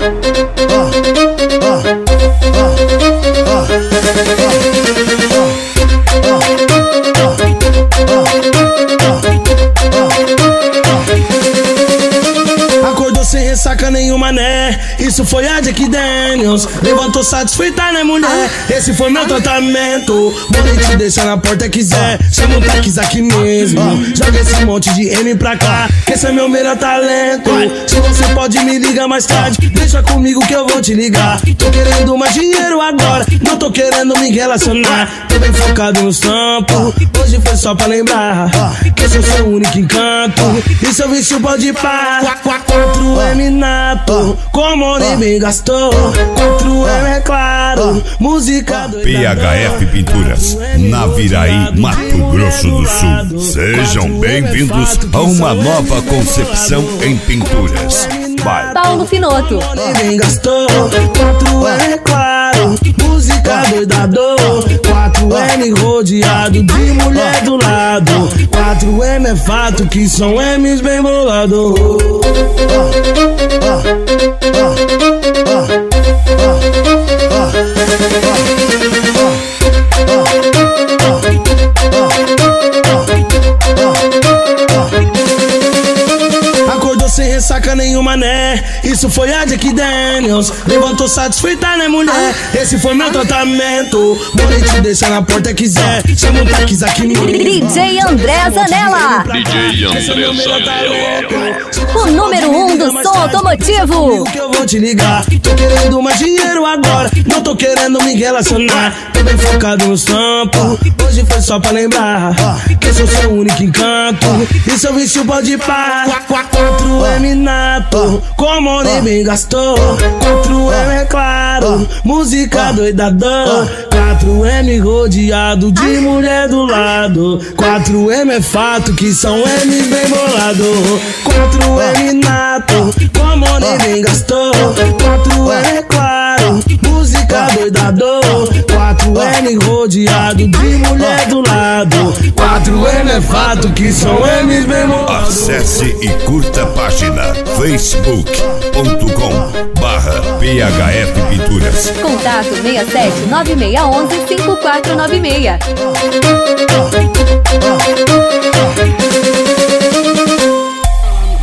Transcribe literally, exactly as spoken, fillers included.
Acordou sem ressaca nenhuma, né? Isso foi a Jack Daniels. Levantou satisfeita, né, mulher? Esse foi meu tratamento. Vou te deixar na porta quiser. Chama o táxi aqui mesmo. Joga esse monte de M pra cá, que esse é meu melhor talento. Se você pode me ligar mais tarde, deixa comigo que eu vou te ligar. Tô querendo mais dinheiro agora, não tô querendo me relacionar. Tô bem focado nos trampos, hoje foi só pra lembrar que eu sou seu único encanto. E seu vício pode parar. quatro M nato, como ninguém gastou. quatro M é claro, música do P H F Pinturas, Naviraí, Mato Grosso do Sul. Sejam bem-vindos a uma nova concepção em pinturas. Vai. Paulo Finoto. Ninguém gastou. quatro M é claro, música doidador. quatro M rodeado de mulher do lado. quatro M é fato que são M's bem bolados. Acordou sem ressaca nenhuma, né? Isso foi a Jack Daniels. Levantou satisfeita, né, mulher? Esse foi meu tratamento. Vou te deixar na porta quiser. Chama o táxi aqui mesmo. D J André Zanella. D J André Zanella. O número um do som automotivo. Que eu vou te ligar. Tô querendo mais dinheiro agora, não tô querendo me relacionar. Tô bem focado nos trampos, hoje foi só pra lembrar que eu sou seu único encanto. E seu vício pode parar. quatro M nato, como ninguém gastou. quatro M é claro, música doidador. quatro M rodeado de mulher do lado. quatro M é fato que são M's bem bolado. quatro M nato, como ninguém gastou. quatro M é claro, música doidador. quatro M rodeado de mulher do lado. quatro M é fato que são M's bem bolados. Acesse e curta a página facebook ponto com barra P H F Pinturas. Contato seis sete nove seis um um cinco quatro nove seis.